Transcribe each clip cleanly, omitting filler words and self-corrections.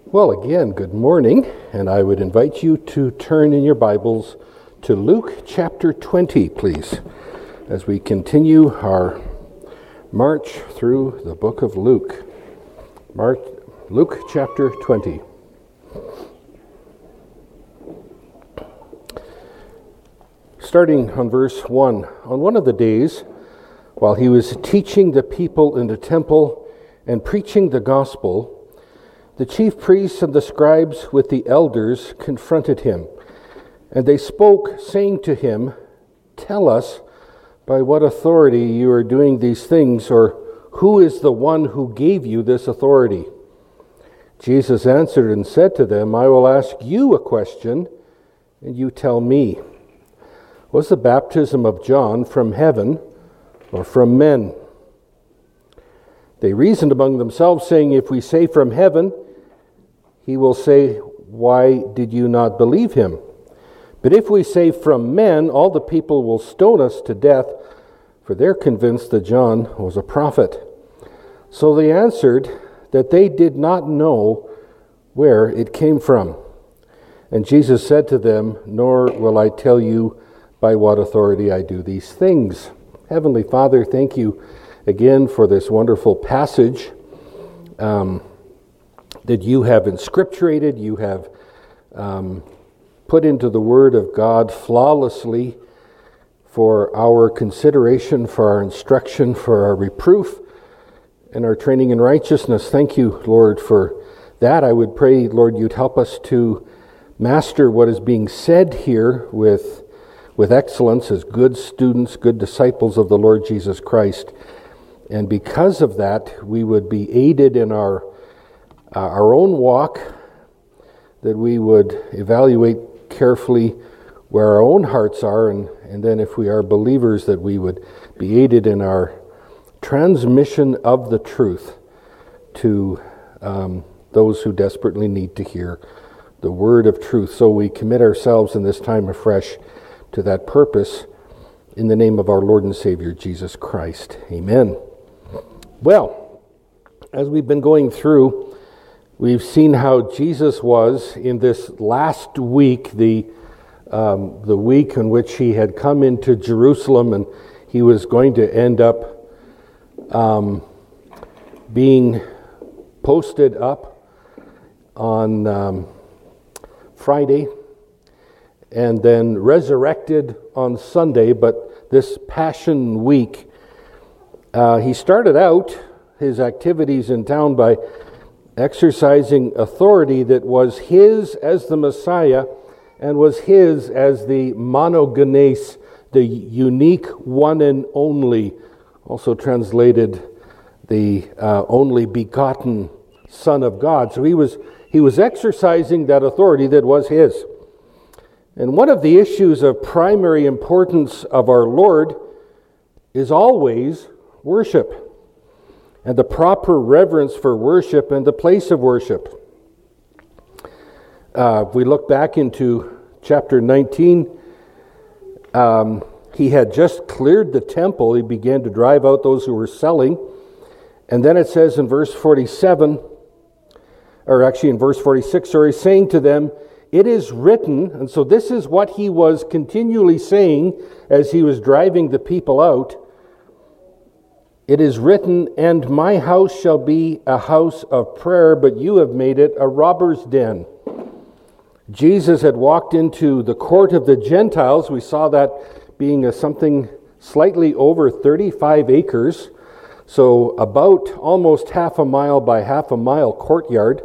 Well, again, good morning, and I would invite you to turn in your Bibles to Luke chapter 20, please, as we continue our march through the book of Luke. Luke chapter 20. Starting on verse 1, on one of the days, while he was teaching the people in the temple and preaching the gospel, the chief priests and the scribes with the elders confronted him, and they spoke, saying to him, "Tell us by what authority you are doing these things, or who is the one who gave you this authority?" Jesus answered and said to them, "I will ask you a question, and you tell me. Was the baptism of John from heaven or from men?" They reasoned among themselves, saying, "If we say from heaven, he will say, 'Why did you not believe him?' But if we say from men, all the people will stone us to death, for they're convinced that John was a prophet." So they answered that they did not know where it came from. And Jesus said to them, "Nor will I tell you by what authority I do these things." Heavenly Father, thank you again for this wonderful passage that you have inscripturated, you have put into the Word of God flawlessly for our consideration, for our instruction, for our reproof, and our training in righteousness. Thank you, Lord, for that. I would pray, Lord, you'd help us to master what is being said here with excellence as good students, good disciples of the Lord Jesus Christ. And because of that, we would be aided in our own walk, that we would evaluate carefully where our own hearts are, and then if we are believers, that we would be aided in our transmission of the truth to those who desperately need to hear the word of truth. So we commit ourselves in this time afresh to that purpose in the name of our Lord and Savior, Jesus Christ. Amen. Well, as we've been going through, we've seen how Jesus was in this last week, the week in which he had come into Jerusalem, and he was going to end up being posted up on Friday and then resurrected on Sunday. But this Passion Week, he started out his activities in town by exercising authority that was his as the Messiah and was his as the monogenes, the unique one and only, also translated the only begotten Son of God. So he was exercising that authority that was his. And one of the issues of primary importance of our Lord is always worship, and the proper reverence for worship and the place of worship. If we look back into chapter 19, he had just cleared the temple. He began to drive out those who were selling. And then it says in verse 47, or actually in verse 46, saying to them, "It is written," and so this is what he was continually saying as he was driving the people out, "It is written, and my house shall be a house of prayer, but you have made it a robber's den." Jesus had walked into the court of the Gentiles. We saw that being something slightly over 35 acres, so about almost half a mile by half a mile courtyard.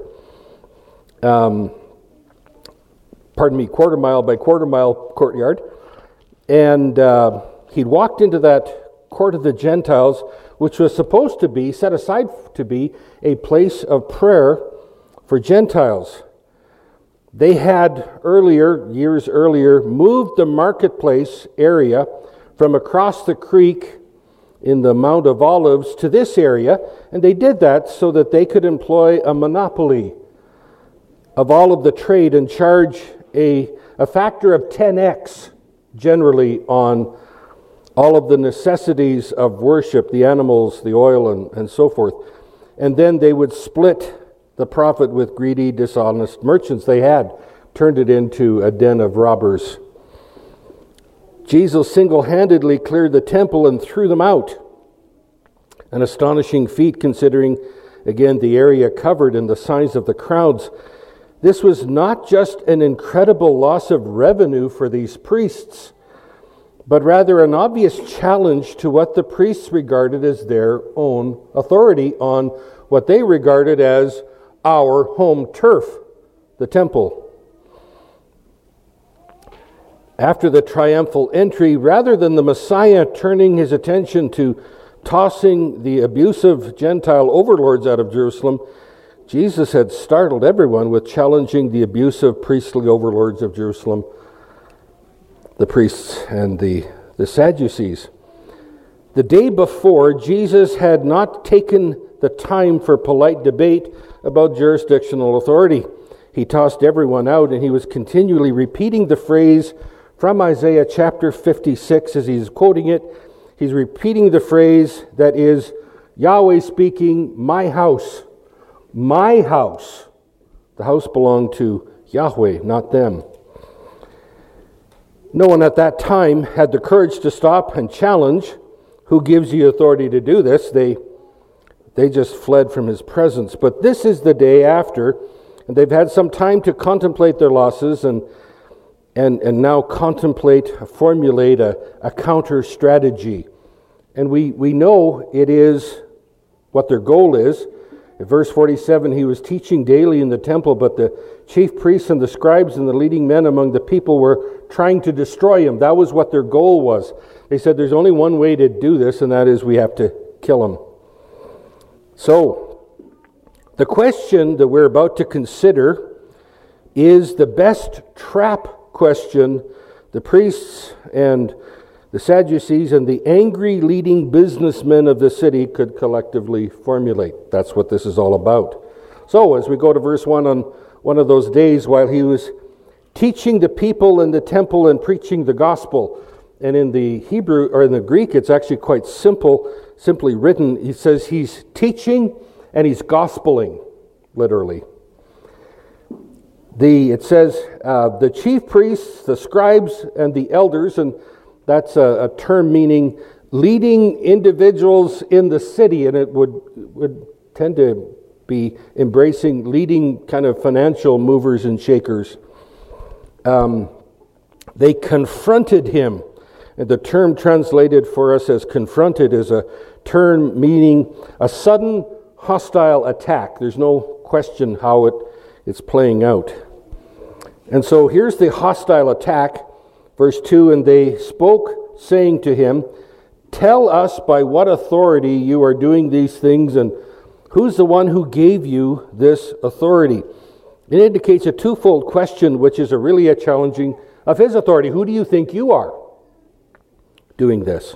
Quarter mile by quarter mile courtyard. And he'd walked into that court of the Gentiles, which was supposed to be set aside to be a place of prayer for Gentiles. They had years earlier, moved the marketplace area from across the creek in the Mount of Olives to this area, and they did that so that they could employ a monopoly of all of the trade and charge a factor of 10x generally on all of the necessities of worship, the animals, the oil, and so forth. And then they would split the profit with greedy, dishonest merchants. They had turned it into a den of robbers. Jesus single-handedly cleared the temple and threw them out. An astonishing feat considering, again, the area covered and the size of the crowds. This was not just an incredible loss of revenue for these priests, but rather an obvious challenge to what the priests regarded as their own authority on what they regarded as our home turf, the temple. After the triumphal entry, rather than the Messiah turning his attention to tossing the abusive Gentile overlords out of Jerusalem, Jesus had startled everyone with challenging the abusive priestly overlords of Jerusalem, the priests and the Sadducees. The day before, Jesus had not taken the time for polite debate about jurisdictional authority. He tossed everyone out, and he was continually repeating the phrase from Isaiah chapter 56 as he's quoting it. He's repeating the phrase that is Yahweh speaking, my house, my house. The house belonged to Yahweh, not them. No one at that time had the courage to stop and challenge, who gives you authority to do this? They just fled from his presence. But this is the day after, and they've had some time to contemplate their losses and now formulate a counter strategy. And we know it is what their goal is. In verse 47, he was teaching daily in the temple, but the chief priests and the scribes and the leading men among the people were trying to destroy him. That was what their goal was. They said there's only one way to do this, and that is we have to kill him. So, the question that we're about to consider is the best trap question the priests and the Sadducees and the angry leading businessmen of the city could collectively formulate. That's what this is all about. So, as we go to verse 1, on one of those days while he was teaching the people in the temple and preaching the gospel, and in the Hebrew or in the Greek, it's actually quite simply written. He says he's teaching and he's gospeling, literally. It says the chief priests, the scribes, and the elders, and that's a term meaning leading individuals in the city, and it would tend to be embracing leading kind of financial movers and shakers. They confronted him. And the term translated for us as confronted is a term meaning a sudden hostile attack. There's no question how it's playing out. And so here's the hostile attack. Verse 2, and they spoke, saying to him, tell us by what authority you are doing these things, and who's the one who gave you this authority? It indicates a twofold question, which is really a challenging of his authority. Who do you think you are doing this?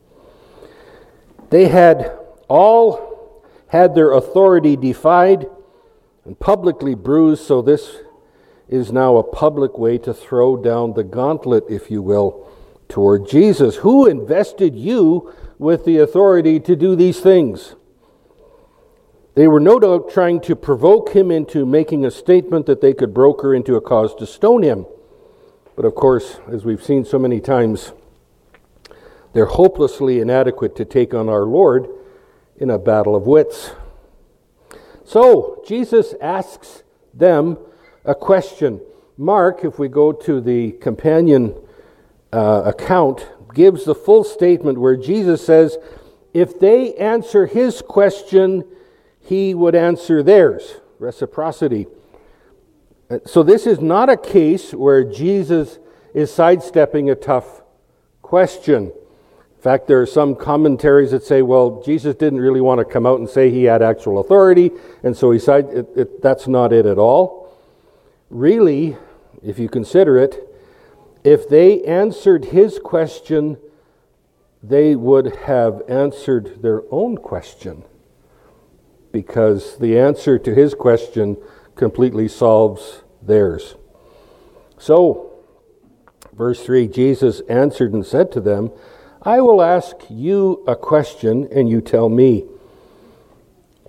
They had all had their authority defied and publicly bruised, so this is now a public way to throw down the gauntlet, if you will, toward Jesus. Who invested you with the authority to do these things? They were no doubt trying to provoke him into making a statement that they could broker into a cause to stone him. But of course, as we've seen so many times, they're hopelessly inadequate to take on our Lord in a battle of wits. So, Jesus asks them a question. Mark, if we go to the companion account, gives the full statement where Jesus says, if they answer his question, he would answer theirs. Reciprocity. So this is not a case where Jesus is sidestepping a tough question. In fact, there are some commentaries that say, well, Jesus didn't really want to come out and say he had actual authority, and so that's not it at all. Really, if you consider it, if they answered his question, they would have answered their own question, because the answer to his question completely solves theirs. So, verse 3, Jesus answered and said to them, I will ask you a question, and you tell me.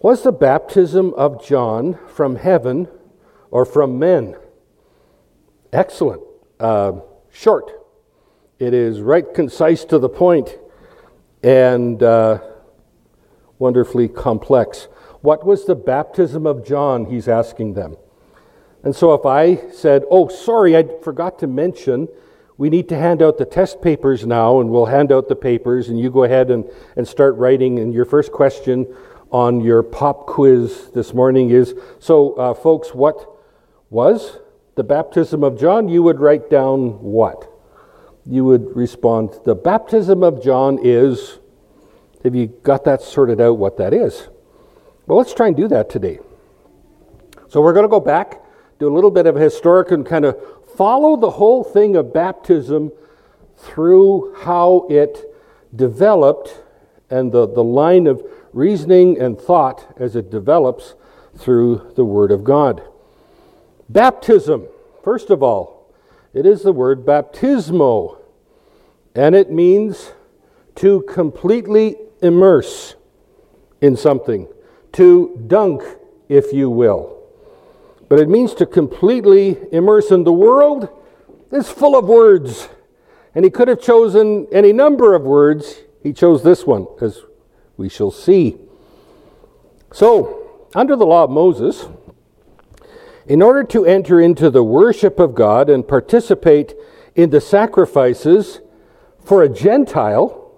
Was the baptism of John from heaven or from men? Excellent. Short. It is right concise to the point and wonderfully complex. What was the baptism of John, he's asking them. And so if I said, oh, sorry, I forgot to mention, we need to hand out the test papers now, and we'll hand out the papers, and you go ahead and start writing. And your first question on your pop quiz this morning is, so folks, what was the baptism of John? You would write down what? You would respond, the baptism of John is, have you got that sorted out what that is? Well, let's try and do that today. So we're going to go back, do a little bit of a historic and kind of follow the whole thing of baptism through how it developed and the line of reasoning and thought as it develops through the Word of God. Baptism, first of all, it is the word baptismo, and it means to completely immerse in something, to dunk, if you will. But it means to completely immerse, and the world is full of words. And he could have chosen any number of words. He chose this one, as we shall see. So, under the law of Moses, in order to enter into the worship of God and participate in the sacrifices for a Gentile,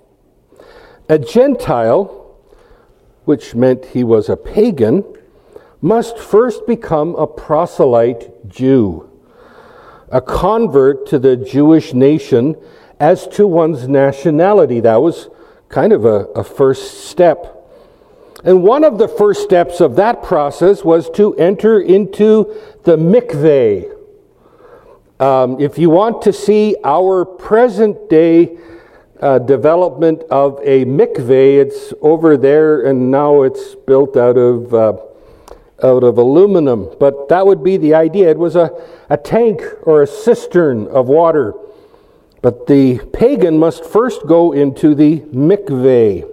which meant he was a pagan, must first become a proselyte Jew, a convert to the Jewish nation as to one's nationality. That was kind of a first step. And one of the first steps of that process was to enter into the mikveh. If you want to see our present day development of a mikveh, it's over there, and now it's built out of aluminum. But that would be the idea. It was a tank or a cistern of water. But the pagan must first go into the mikveh.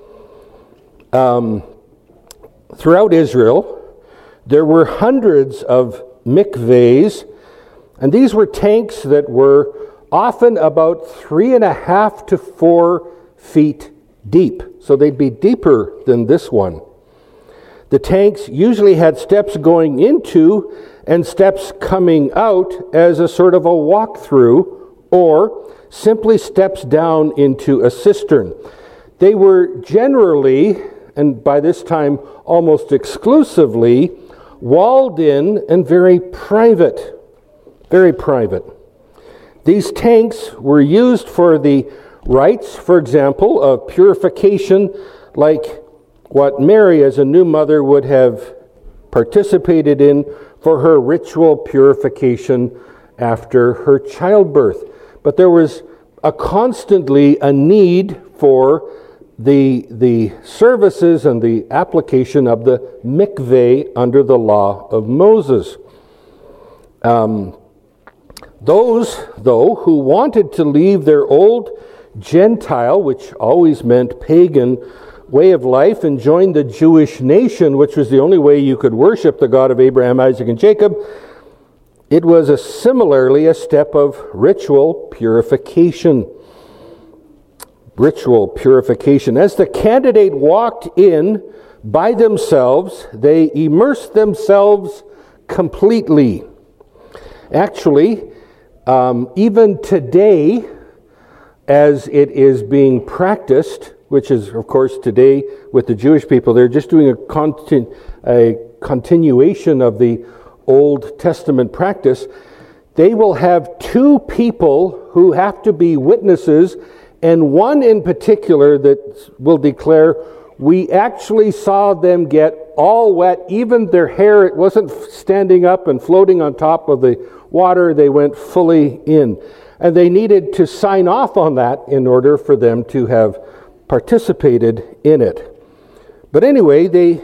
Throughout Israel, there were hundreds of mikvehs, and these were tanks that were often about 3.5 to 4 feet deep. So they'd be deeper than this one. The tanks usually had steps going into and steps coming out as a sort of a walk-through, or simply steps down into a cistern. They were generally, and by this time almost exclusively, walled in and very private. Very private. These tanks were used for the rites, for example, of purification, like what Mary as a new mother would have participated in for her ritual purification after her childbirth. But there was constantly a need for the services and the application of the mikveh under the law of Moses. Those, though, who wanted to leave their old Gentile, which always meant pagan, way of life and join the Jewish nation, which was the only way you could worship the God of Abraham, Isaac, and Jacob, it was similarly a step of ritual purification. Ritual purification. As the candidate walked in by themselves, they immersed themselves completely. Actually, even today, as it is being practiced, which is, of course, today with the Jewish people, they're just doing a continuation of the Old Testament practice. They will have two people who have to be witnesses, and one in particular that will declare, we actually saw them get all wet, even their hair, it wasn't standing up and floating on top of the water, they went fully in. And they needed to sign off on that in order for them to have participated in it. But anyway, they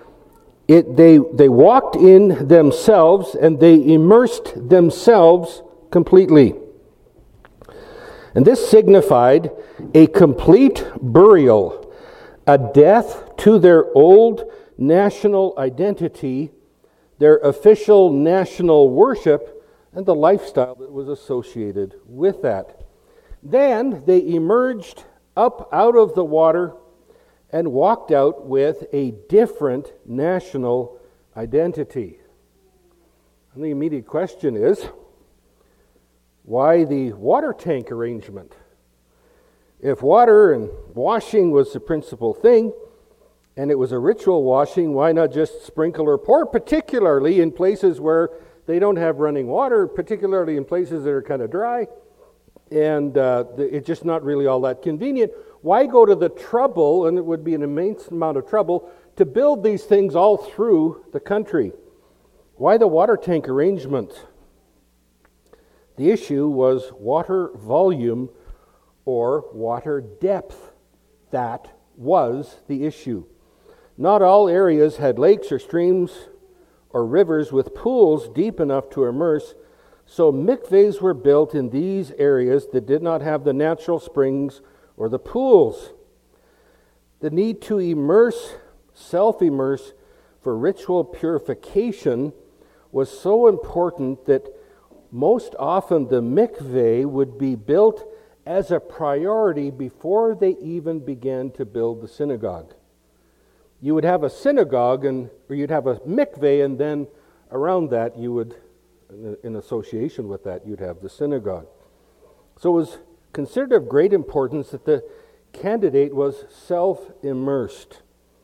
walked in themselves and they immersed themselves completely. And this signified a complete burial, a death to their old national identity, their official national worship, and the lifestyle that was associated with that. Then they emerged up out of the water and walked out with a different national identity. And the immediate question is, why the water tank arrangement? If water and washing was the principal thing, and it was a ritual washing, why not just sprinkle or pour, particularly in places where they don't have running water, particularly in places that are kind of dry, and it's just not really all that convenient. Why go to the trouble, and it would be an immense amount of trouble, to build these things all through the country? Why the water tank arrangement? The issue was water volume or water depth. That was the issue. Not all areas had lakes or streams or rivers with pools deep enough to immerse, so mikvehs were built in these areas that did not have the natural springs or the pools. The need to immerse, self-immerse for ritual purification was so important that most often the mikveh would be built as a priority before they even began to build the synagogue. You would have a synagogue, or you'd have a mikveh, and then around that you would, in association with that, you'd have the synagogue. So it was considered of great importance that the candidate was self-immersed.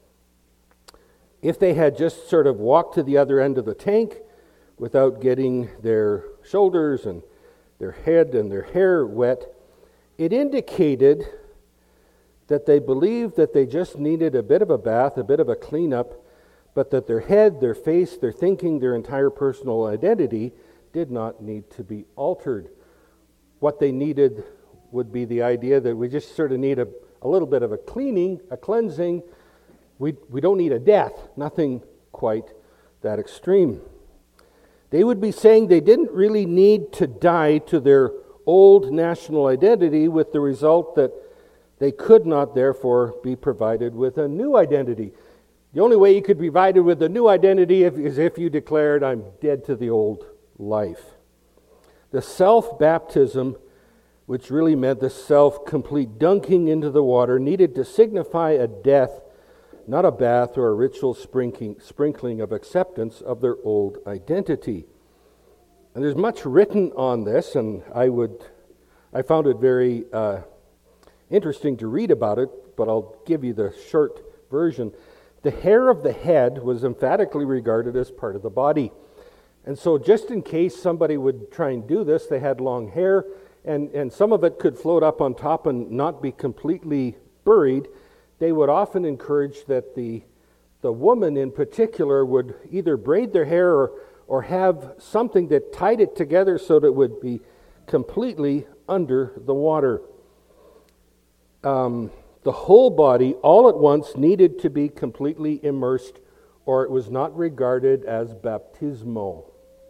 If they had just sort of walked to the other end of the tank without getting their shoulders and their head and their hair wet, it indicated that they believed that they just needed a bit of a bath, a bit of a cleanup, but that their head, their face, their thinking, their entire personal identity did not need to be altered. What they needed would be the idea that we just sort of need a little bit of a cleaning, a cleansing. We don't need a death, nothing quite that extreme. They would be saying they didn't really need to die to their old national identity, with the result that they could not therefore be provided with a new identity. The only way you could be provided with a new identity is if you declared, I'm dead to the old life. The self-baptism, which really meant the self-complete dunking into the water, needed to signify a death, not a bath or a ritual sprinkling of acceptance of their old identity. And there's much written on this, and I found it very interesting to read about it, but I'll give you the short version. The hair of the head was emphatically regarded as part of the body. And so just in case somebody would try and do this, they had long hair, and some of it could float up on top and not be completely buried. They would often encourage that the woman in particular would either braid their hair or have something that tied it together so that it would be completely under the water. The whole body, all at once, needed to be completely immersed, or it was not regarded as baptismo.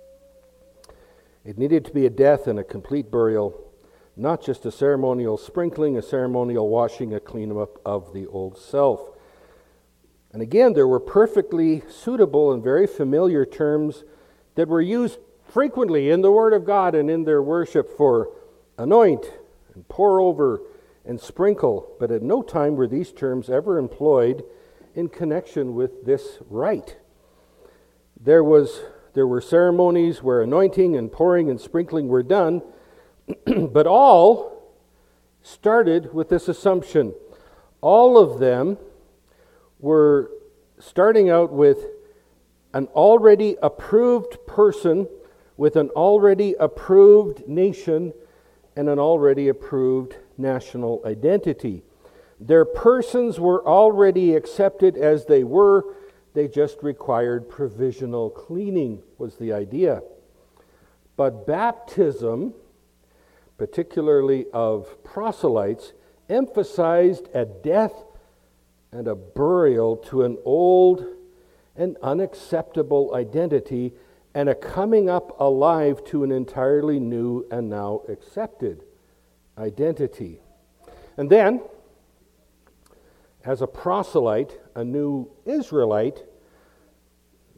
It needed to be a death and a complete burial, not just a ceremonial sprinkling, a ceremonial washing, a cleanup of the old self. And again, there were perfectly suitable and very familiar terms that were used frequently in the Word of God and in their worship for anoint and pour over and sprinkle, but at no time were these terms ever employed in connection with this rite. There were ceremonies where anointing and pouring and sprinkling were done, but all started with this assumption. All of them were starting out with an already approved person with an already approved nation and an already approved national identity. Their persons were already accepted as they were. They just required provisional cleaning, was the idea. But baptism, particularly of proselytes, emphasized a death and a burial to an old and unacceptable identity and a coming up alive to an entirely new and now accepted identity. And then, as a proselyte, a new Israelite,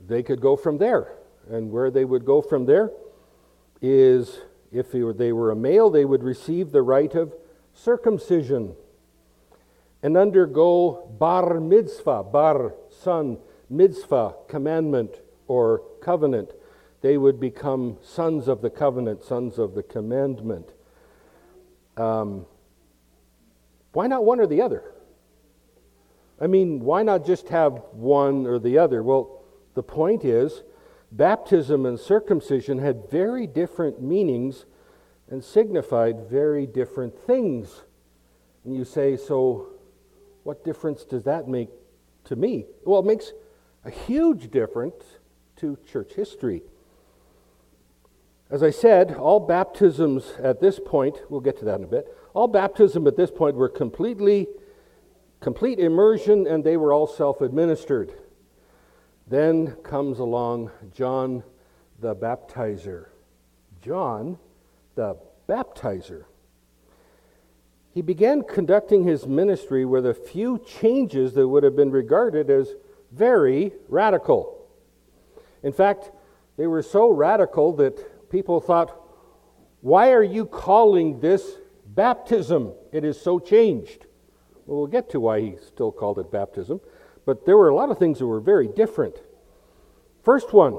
they could go from there. And where they would go from there is, if they were a male, they would receive the rite of circumcision and undergo bar mitzvah, bar, son, mitzvah, commandment or covenant. They would become sons of the covenant, sons of the commandment. Why not one or the other? I mean, why not just have one or the other? Well, the point is, baptism and circumcision had very different meanings and signified very different things. And you say, so what difference does that make to me? Well, it makes a huge difference to church history. As I said, all baptisms at this point, we'll get to that in a bit, all baptism at this point were complete immersion, and they were all self-administered. Then comes along John the Baptizer. John the Baptizer. He began conducting his ministry with a few changes that would have been regarded as very radical. In fact, they were so radical that people thought, why are you calling this baptism? It is so changed. Well, we'll get to why he still called it baptism, but there were a lot of things that were very different. First one,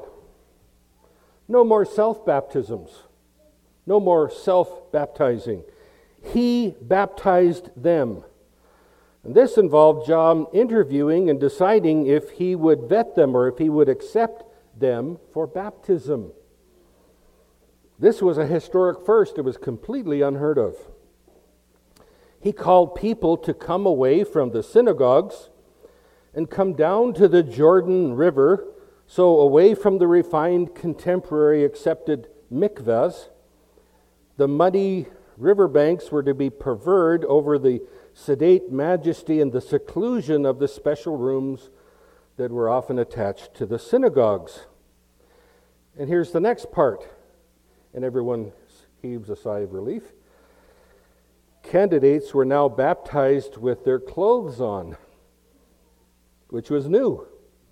no more self-baptisms, no more self-baptizing. He baptized them. And this involved John interviewing and deciding if he would vet them or if he would accept them for baptism. This was a historic first. It was completely unheard of. He called people to come away from the synagogues and come down to the Jordan River, so away from the refined, contemporary, accepted mikvahs. The muddy riverbanks were to be preferred over the sedate majesty and the seclusion of the special rooms that were often attached to the synagogues. And here's the next part. And everyone heaves a sigh of relief. Candidates were now baptized with their clothes on, which was new.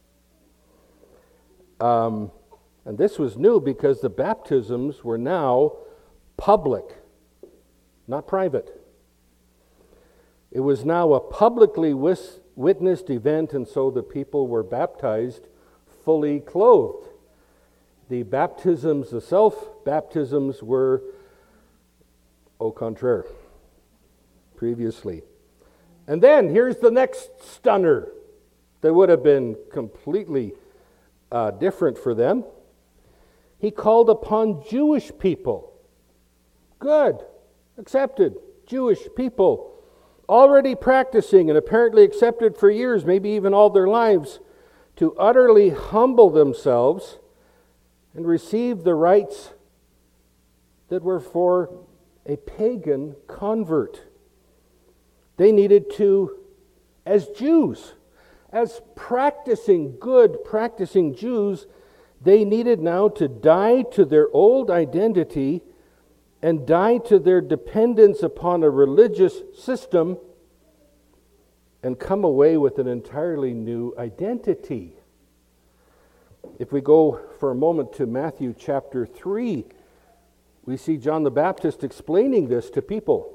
And this was new because the baptisms were now public, not private. It was now a publicly witnessed event, and so the people were baptized fully clothed. The baptisms, the self-baptisms were au contraire, previously. And then here's the next stunner that would have been completely different for them. He called upon Jewish people. Good, accepted, Jewish people, already practicing and apparently accepted for years, maybe even all their lives, to utterly humble themselves and receive the rites that were for a pagan convert. They needed to, as Jews, as good practicing Jews, they needed now to die to their old identity and die to their dependence upon a religious system and come away with an entirely new identity. If we go for a moment to Matthew chapter 3, we see John the Baptist explaining this to people.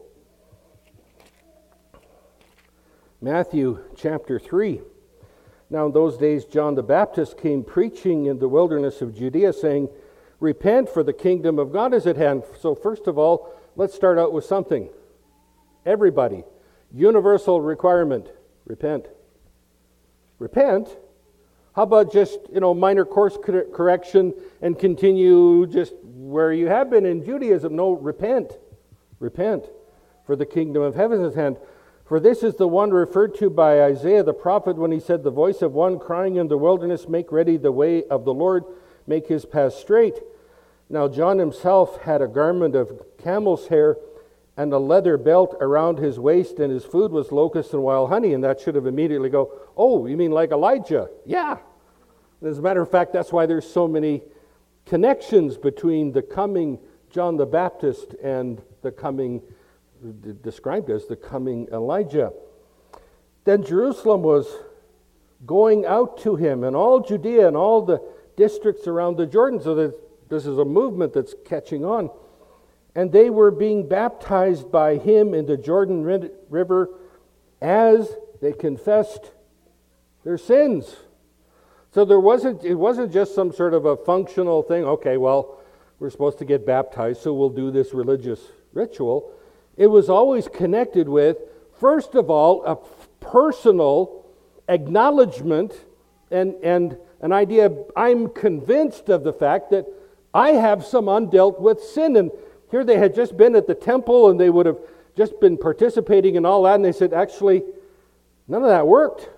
Matthew chapter 3. Now in those days John the Baptist came preaching in the wilderness of Judea, saying, "Repent, for the kingdom of God is at hand." So first of all, let's start out with something. Everybody, universal requirement, repent. Repent? How about just, minor course correction and continue just where you have been in Judaism? No, repent. Repent, for the kingdom of heaven is at hand. For this is the one referred to by Isaiah the prophet when he said, "The voice of one crying in the wilderness, make ready the way of the Lord, make his path straight." Now John himself had a garment of camel's hair and a leather belt around his waist, and his food was locusts and wild honey. And that should have immediately go, "Oh, you mean like Elijah?" Yeah. And as a matter of fact, that's why there's so many connections between the coming John the Baptist and the coming, described as the coming Elijah. Then Jerusalem was going out to him, and all Judea and all the districts around the Jordan. So that this is a movement that's catching on. And they were being baptized by him in the Jordan River as they confessed their sins. So it wasn't just some sort of a functional thing. Okay, well, we're supposed to get baptized, so we'll do this religious ritual. It was always connected with, first of all, a personal acknowledgement and an idea, I'm convinced of the fact that I have some undealt with sin. And here they had just been at the temple and they would have just been participating in all that, and they said, actually, none of that worked.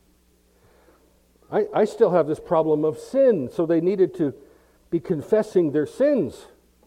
I still have this problem of sin, so they needed to be confessing their sins.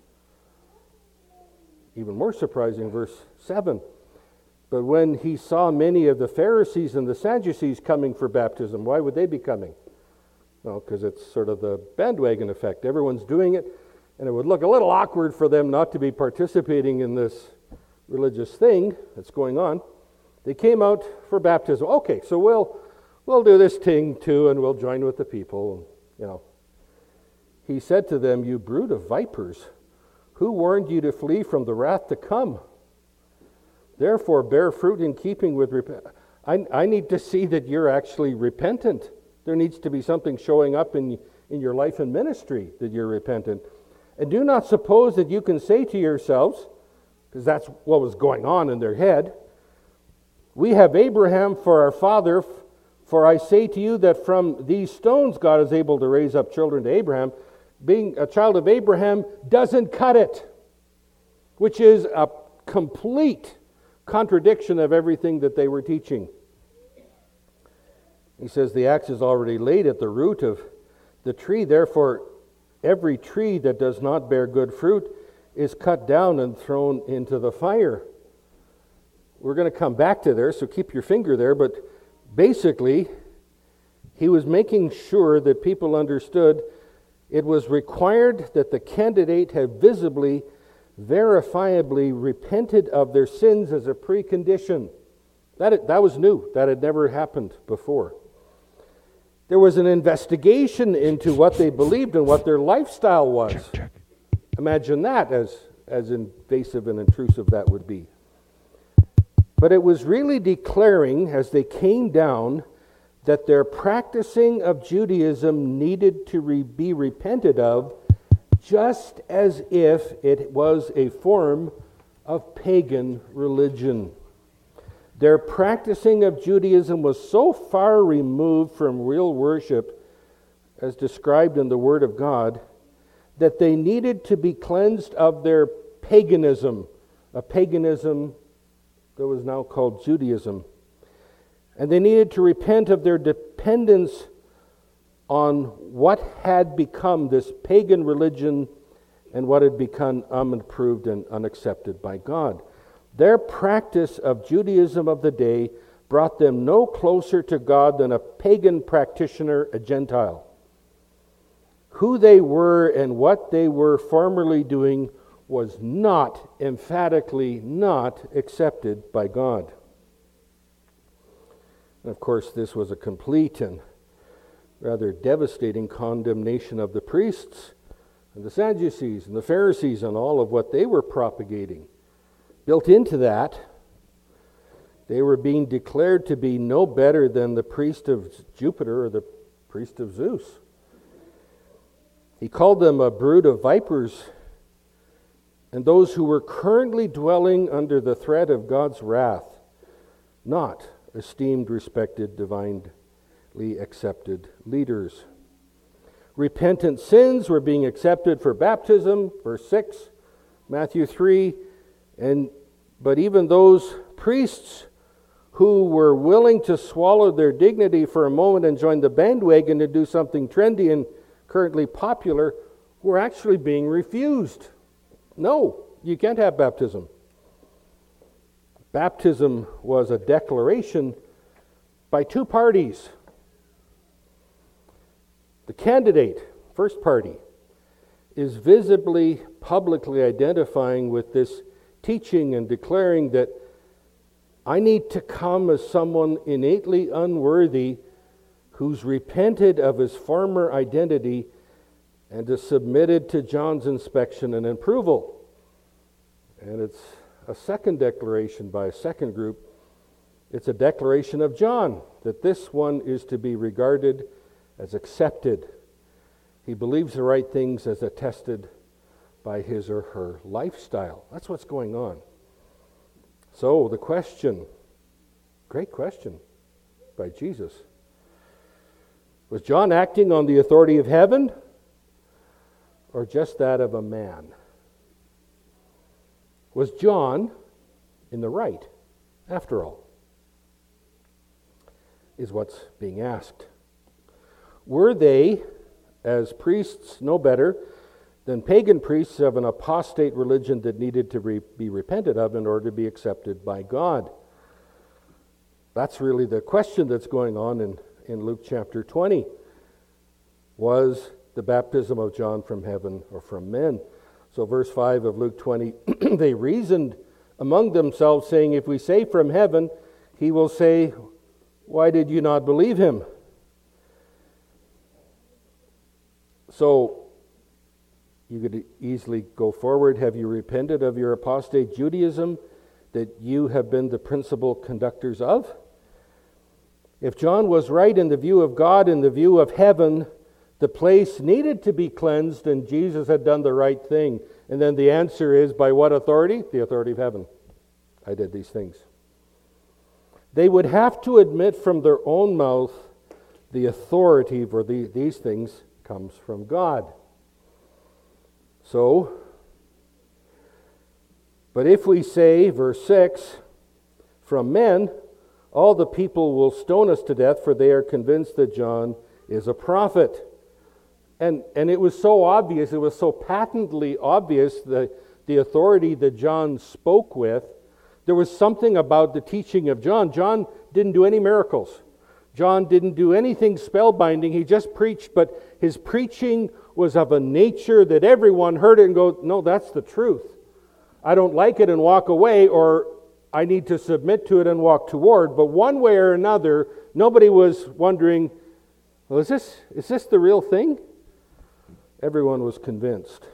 Even more surprising, verse 7. But when he saw many of the Pharisees and the Sadducees coming for baptism, why would they be coming? Well, because it's sort of the bandwagon effect. Everyone's doing it, and it would look a little awkward for them not to be participating in this religious thing that's going on. They came out for baptism. Okay, so we'll do this thing too, and we'll join with the people. He said to them, "You brood of vipers, who warned you to flee from the wrath to come? Therefore, bear fruit in keeping with repentance." I need to see that you're actually repentant. There needs to be something showing up in your life and ministry that you're repentant. And do not suppose that you can say to yourselves, because that's what was going on in their head, "We have Abraham for our father, for I say to you that from these stones God is able to raise up children to Abraham." Being a child of Abraham doesn't cut it, which is a complete contradiction of everything that they were teaching. He says, "The axe is already laid at the root of the tree. Therefore, every tree that does not bear good fruit is cut down and thrown into the fire." We're going to come back to there, so keep your finger there. But basically, he was making sure that people understood it was required that the candidate have visibly, verifiably repented of their sins as a precondition. That was new. That had never happened before. There was an investigation into what they believed and what their lifestyle was. Check. Imagine that, as invasive and intrusive that would be. But it was really declaring, as they came down, that their practicing of Judaism needed to be repented of, just as if it was a form of pagan religion. Their practicing of Judaism was so far removed from real worship, as described in the Word of God, that they needed to be cleansed of their paganism, a paganism that was now called Judaism. And they needed to repent of their dependence on what had become this pagan religion and what had become unapproved and unaccepted by God. Their practice of Judaism of the day brought them no closer to God than a pagan practitioner, a Gentile. Who they were and what they were formerly doing was not, emphatically not, accepted by God. And of course, this was a complete and rather devastating condemnation of the priests and the Sadducees and the Pharisees and all of what they were propagating. Built into that, they were being declared to be no better than the priest of Jupiter or the priest of Zeus. He called them a brood of vipers, and those who were currently dwelling under the threat of God's wrath, not esteemed, respected, divinely accepted leaders. Repentant sins were being accepted for baptism, verse 6, Matthew 3, but even those priests who were willing to swallow their dignity for a moment and join the bandwagon to do something trendy and currently popular were actually being refused. No, you can't have baptism. Baptism was a declaration by two parties. The candidate, first party, is visibly, publicly identifying with this teaching and declaring that I need to come as someone innately unworthy who's repented of his former identity and is submitted to John's inspection and approval. And it's a second declaration by a second group. It's a declaration of John that this one is to be regarded as accepted. He believes the right things as attested by his or her lifestyle. That's what's going on. So the question, great question by Jesus. Was John acting on the authority of heaven or just that of a man? Was John in the right, after all? Is what's being asked. Were they, as priests, no better than pagan priests of an apostate religion that needed to be repented of in order to be accepted by God? That's really the question that's going on in Luke chapter 20. Was the baptism of John from heaven or from men? So verse 5 of Luke 20, they reasoned among themselves, saying, if we say from heaven, he will say, why did you not believe him? So you could easily go forward. Have you repented of your apostate Judaism that you have been the principal conductors of? If John was right in the view of God, in the view of heaven, the place needed to be cleansed and Jesus had done the right thing. And then the answer is, by what authority? The authority of heaven. I did these things. They would have to admit from their own mouth the authority for these things comes from God. So, but if we say, verse 6, from men, all the people will stone us to death, for they are convinced that John is a prophet. And it was so obvious, it was so patently obvious, the authority that John spoke with. There was something about the teaching of John. John didn't do any miracles. John didn't do anything spellbinding. He just preached, but his preaching was of a nature that everyone heard it and go, no, that's the truth. I don't like it and walk away, or I need to submit to it and walk toward. But one way or another, nobody was wondering, well, is this the real thing? Everyone was convinced.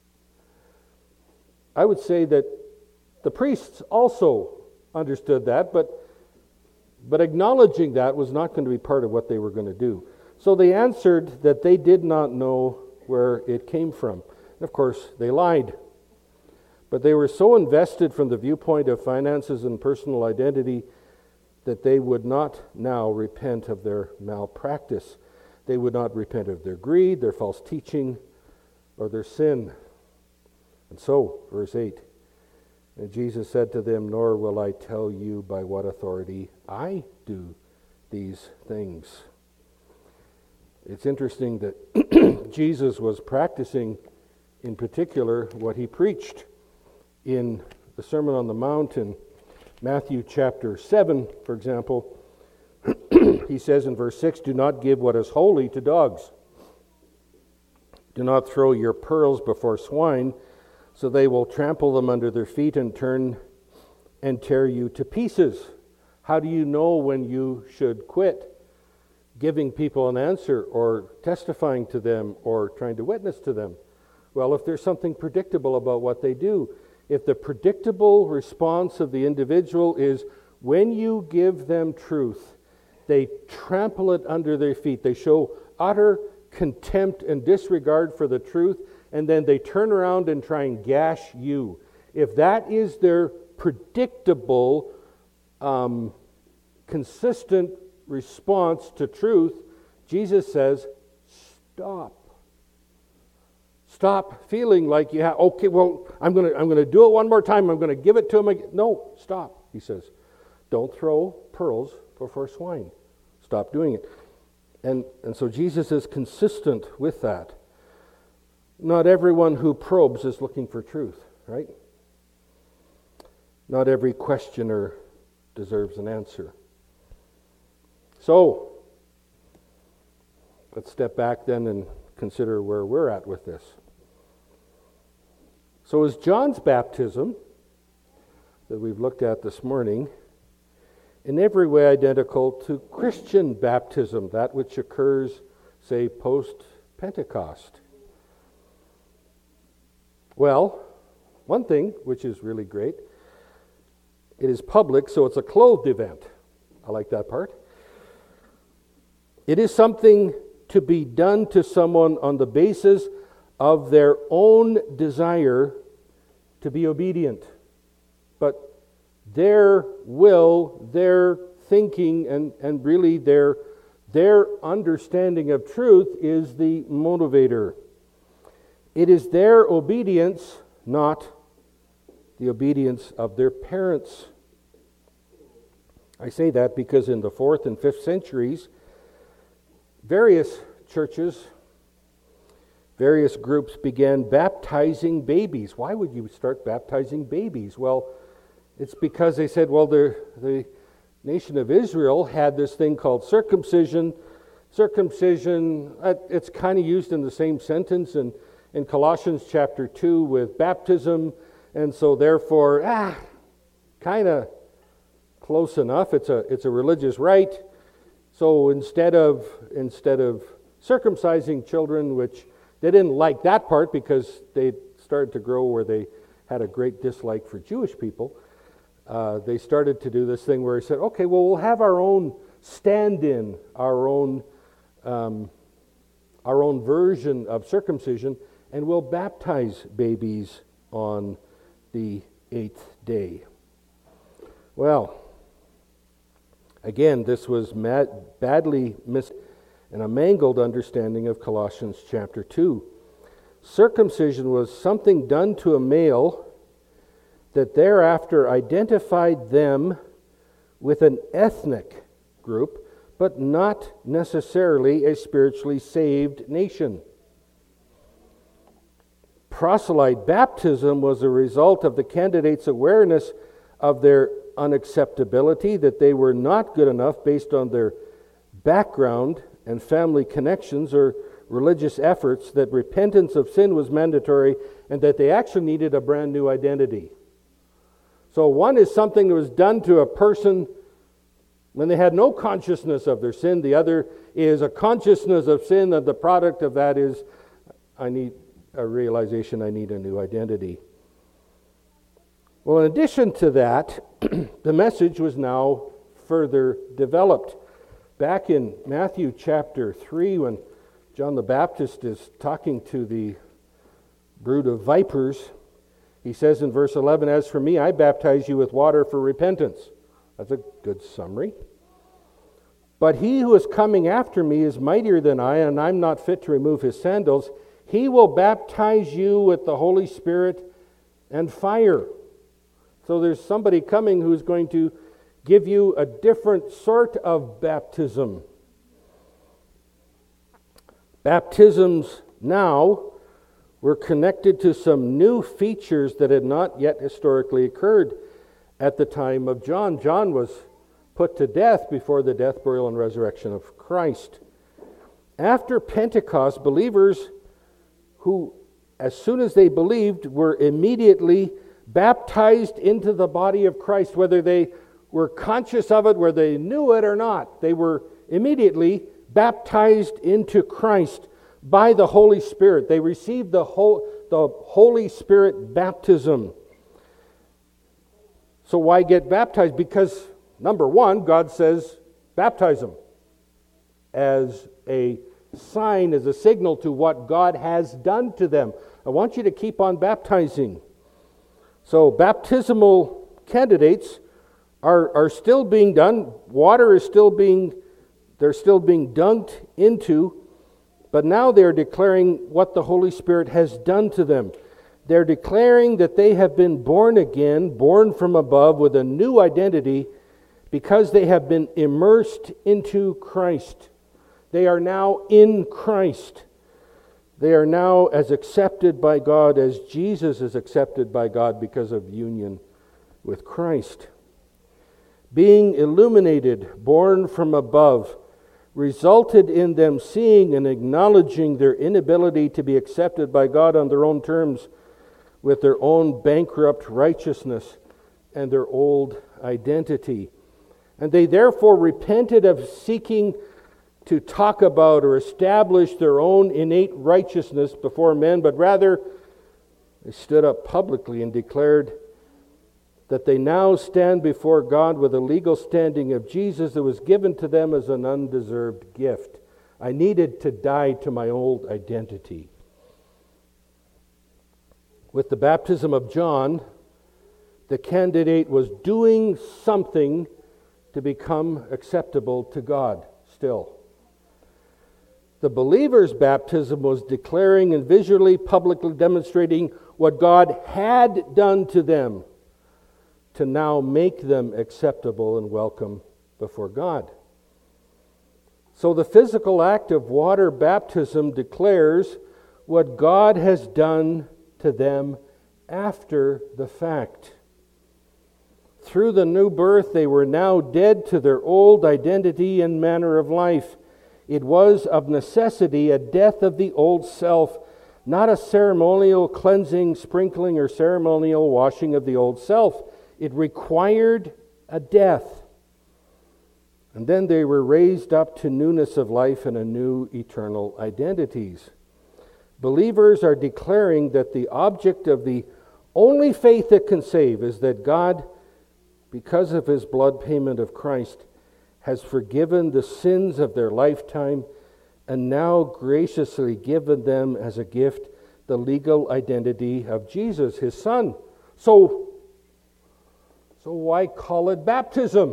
I would say that the priests also understood that, but acknowledging that was not going to be part of what they were going to do. So they answered that they did not know where it came from. And of course, they lied. But they were so invested from the viewpoint of finances and personal identity that they would not now repent of their malpractice. They would not repent of their greed, their false teaching, or their sin. And so, verse 8, and Jesus said to them, nor will I tell you by what authority I do these things. It's interesting that Jesus was practicing, in particular, what he preached in the Sermon on the Mount in Matthew chapter 7, for example. He says in verse 6, do not give what is holy to dogs. Do not throw your pearls before swine, so they will trample them under their feet and turn and tear you to pieces. How do you know when you should quit giving people an answer or testifying to them or trying to witness to them? Well, if there's something predictable about what they do, if the predictable response of the individual is when you give them truth, they trample it under their feet. They show utter contempt and disregard for the truth, and then they turn around and try and gash you. If that is their predictable, consistent response to truth, Jesus says, stop. Stop feeling like you have, okay, well, I'm going to do it one more time. I'm going to give it to him again. No, stop, he says. Don't throw pearls before swine. Stop doing it. And so Jesus is consistent with that. Not everyone who probes is looking for truth, right? Not every questioner deserves an answer. So, let's step back then and consider where we're at with this. So is John's baptism that we've looked at this morning, in every way identical to Christian baptism, that which occurs, say, post-Pentecost. Well, one thing which is really great, it is public, so it's a clothed event. I like that part. It is something to be done to someone on the basis of their own desire to be obedient. But their will, their thinking, and really their understanding of truth is the motivator. It is their obedience, not the obedience of their parents. I say that because in the 4th and 5th centuries, various churches, various groups began baptizing babies. Why would you start baptizing babies? Well, it's because they said, well, the nation of Israel had this thing called circumcision. Circumcision, it's kind of used in the same sentence in Colossians chapter 2 with baptism, and so therefore, kind of close enough. It's a religious rite. So instead of circumcising children, which they didn't like that part because they started to grow where they had a great dislike for Jewish people, they started to do this thing where he said, okay, well, we'll have our own stand-in, our own version of circumcision, and we'll baptize babies on the 8th day. Well, again, this was badly missed and a mangled understanding of Colossians chapter 2. Circumcision was something done to a male that thereafter identified them with an ethnic group, but not necessarily a spiritually saved nation. Proselyte baptism was a result of the candidate's awareness of their unacceptability, that they were not good enough based on their background and family connections or religious efforts, that repentance of sin was mandatory, and that they actually needed a brand new identity. So one is something that was done to a person when they had no consciousness of their sin. The other is a consciousness of sin, and the product of that is I need a realization I need a new identity. Well, in addition to that, the message was now further developed. Back in Matthew chapter 3, when John the Baptist is talking to the brood of vipers, he says in verse 11, "As for me, I baptize you with water for repentance." That's a good summary. "But he who is coming after me is mightier than I, and I'm not fit to remove his sandals. He will baptize you with the Holy Spirit and fire." So there's somebody coming who's going to give you a different sort of baptism. Baptisms now were connected to some new features that had not yet historically occurred at the time of John. John was put to death before the death, burial, and resurrection of Christ. After Pentecost, believers who, as soon as they believed, were immediately baptized into the body of Christ, whether they were conscious of it, whether they knew it or not. They were immediately baptized into Christ by the Holy Spirit. They received the Holy Spirit baptism. So why get baptized? Because, number one, God says, baptize them as a sign, as a signal to what God has done to them. I want you to keep on baptizing. So baptismal candidates are still being done. Water is they're still being dunked into, but now they're declaring what the Holy Spirit has done to them. They're declaring that they have been born again, born from above with a new identity because they have been immersed into Christ. They are now in Christ. They are now as accepted by God as Jesus is accepted by God because of union with Christ. Being illuminated, born from above, resulted in them seeing and acknowledging their inability to be accepted by God on their own terms with their own bankrupt righteousness and their old identity. And they therefore repented of seeking to talk about or establish their own innate righteousness before men, but rather they stood up publicly and declared that they now stand before God with a legal standing of Jesus that was given to them as an undeserved gift. I needed to die to my old identity. With the baptism of John, the candidate was doing something to become acceptable to God still. The believer's baptism was declaring and visually, publicly demonstrating what God had done to them to now make them acceptable and welcome before God. So the physical act of water baptism declares what God has done to them after the fact. Through the new birth, they were now dead to their old identity and manner of life. It was of necessity a death of the old self, not a ceremonial cleansing, sprinkling, or ceremonial washing of the old self. It required a death. And then they were raised up to newness of life and a new eternal identities. Believers are declaring that the object of the only faith that can save is that God, because of His blood payment of Christ, has forgiven the sins of their lifetime and now graciously given them as a gift the legal identity of Jesus, His Son. So why call it baptism?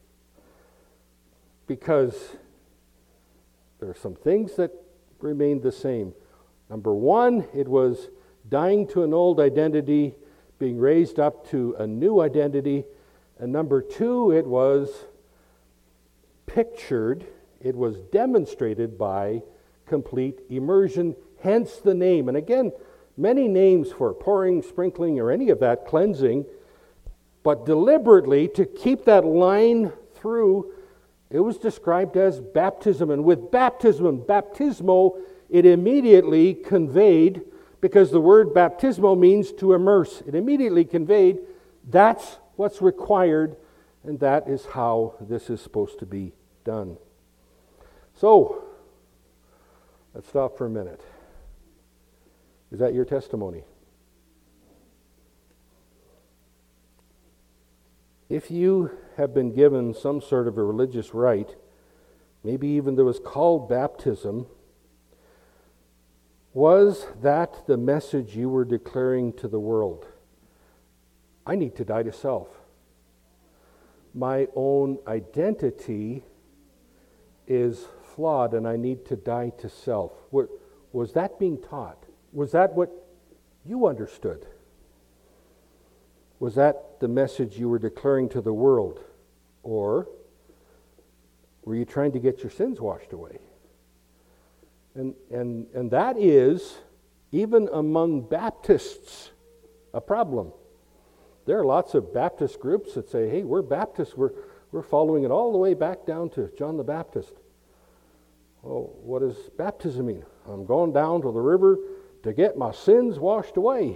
Because there are some things that remain the same. Number one, it was dying to an old identity, being raised up to a new identity. And number two, it was pictured, it was demonstrated by complete immersion, hence the name. And again, many names for pouring, sprinkling, or any of that, cleansing, but deliberately to keep that line through, it was described as baptism. And with baptism, baptismo, it immediately conveyed, because the word baptismo means to immerse, it immediately conveyed that's what's required, and that is how this is supposed to be done. So, let's stop for a minute. Is that your testimony? If you have been given some sort of a religious rite, maybe even that was called baptism, was that the message you were declaring to the world? I need to die to self. My own identity is flawed and I need to die to self. Was that being taught? Was that what you understood? Was that the message you were declaring to the world? Or were you trying to get your sins washed away? And that is, even among Baptists, a problem. There are lots of Baptist groups that say, hey, we're Baptists, we're following it all the way back down to John the Baptist. Oh, what does baptism mean? I'm going down to the river to get my sins washed away.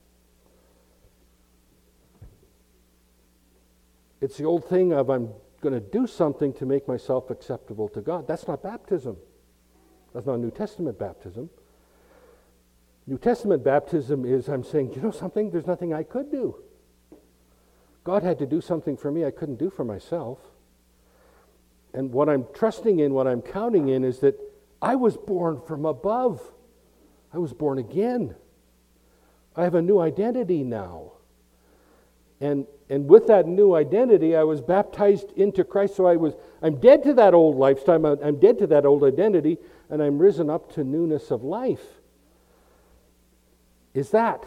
It's the old thing of I'm going to do something to make myself acceptable to God. That's not baptism. That's not New Testament baptism. New Testament baptism is I'm saying, you know something? There's nothing I could do. God had to do something for me I couldn't do for myself. And what I'm trusting in, what I'm counting in is that I was born from above. I was born again. I have a new identity now. And with that new identity, I was baptized into Christ. So I'm dead to that old lifestyle. I'm dead to that old identity, and I'm risen up to newness of life. Is that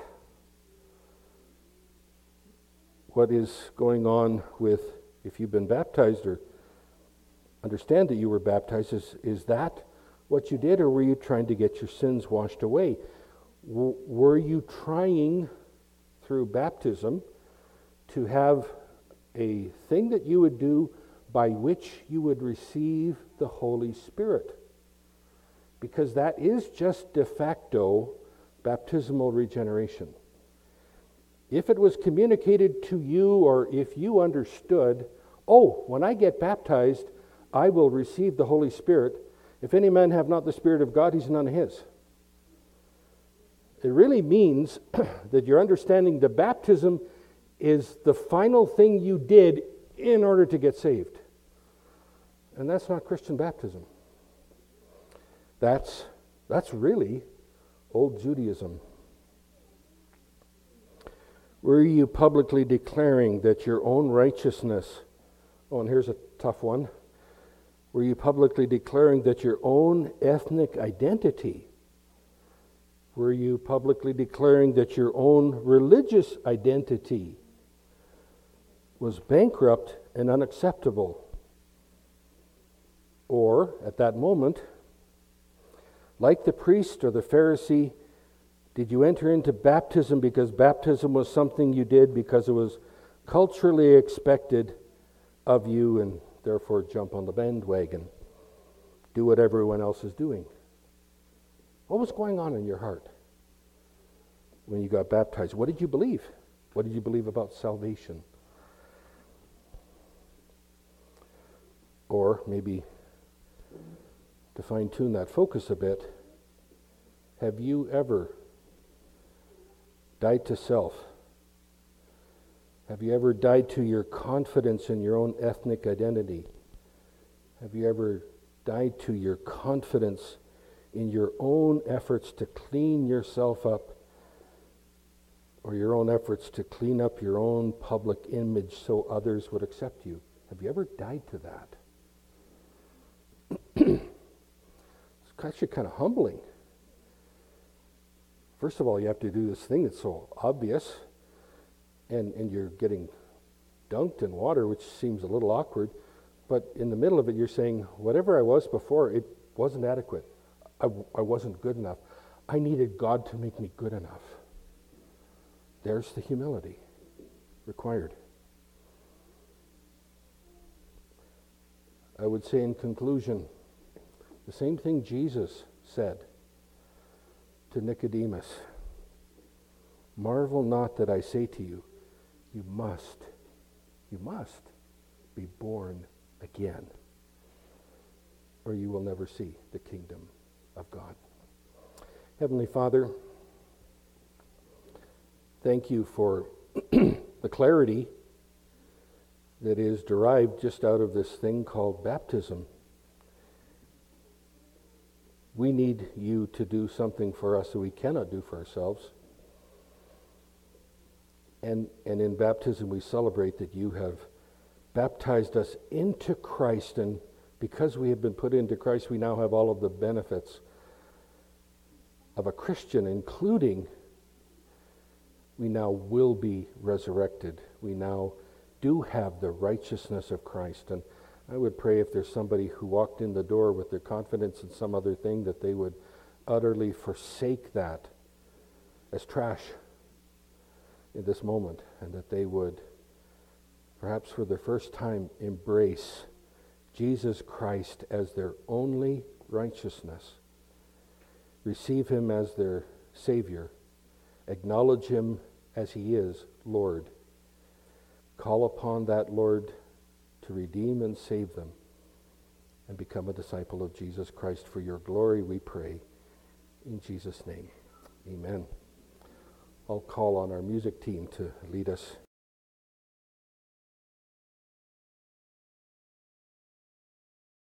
what is going on with, if you've been baptized or understand that you were baptized, is that what you did, or were you trying to get your sins washed away? Were you trying through baptism to have a thing that you would do by which you would receive the Holy Spirit? Because that is just de facto baptismal regeneration. If it was communicated to you, or if you understood oh, when I get baptized, I will receive the Holy Spirit. If any man have not the Spirit of God, he's none of his. It really means that you're understanding the baptism is the final thing you did in order to get saved. And that's not Christian baptism. That's really old Judaism. Were you publicly declaring that your own righteousness, and here's a tough one, were you publicly declaring that your own ethnic identity, were you publicly declaring that your own religious identity was bankrupt and unacceptable? Or, at that moment, like the priest or the Pharisee, did you enter into baptism because baptism was something you did because it was culturally expected of you, and therefore jump on the bandwagon, do what everyone else is doing? What was going on in your heart when you got baptized? What did you believe? What did you believe about salvation? Or maybe to fine-tune that focus a bit, have you ever died to self? Have you ever died to your confidence in your own ethnic identity? Have you ever died to your confidence in your own efforts to clean yourself up, or your own efforts to clean up your own public image so others would accept you? Have you ever died to that? It's actually kind of humbling. First of all, you have to do this thing that's so obvious, and you're getting dunked in water, which seems a little awkward, but in the middle of it, you're saying, whatever I was before, it wasn't adequate. I wasn't good enough. I needed God to make me good enough. There's the humility required. I would say in conclusion, the same thing Jesus said to Nicodemus. Marvel not that I say to you, you must be born again, or you will never see the kingdom of God. Heavenly Father, thank you for the clarity that is derived just out of this thing called baptism. We need you to do something for us that we cannot do for ourselves. And in baptism we celebrate that you have baptized us into Christ, and because we have been put into Christ, we now have all of the benefits of a Christian, including we now will be resurrected. We now do have the righteousness of Christ. And I would pray if there's somebody who walked in the door with their confidence in some other thing, that they would utterly forsake that as trash in this moment, and that they would, perhaps for the first time, embrace Jesus Christ as their only righteousness. Receive him as their Savior. Acknowledge him as he is, Lord. Call upon that Lord to redeem and save them, and become a disciple of Jesus Christ. For your glory we pray, in Jesus' name. Amen. I'll call on our music team to lead us